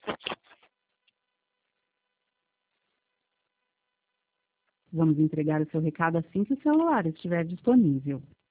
Vamos entregar o seu recado assim que o celular estiver disponível.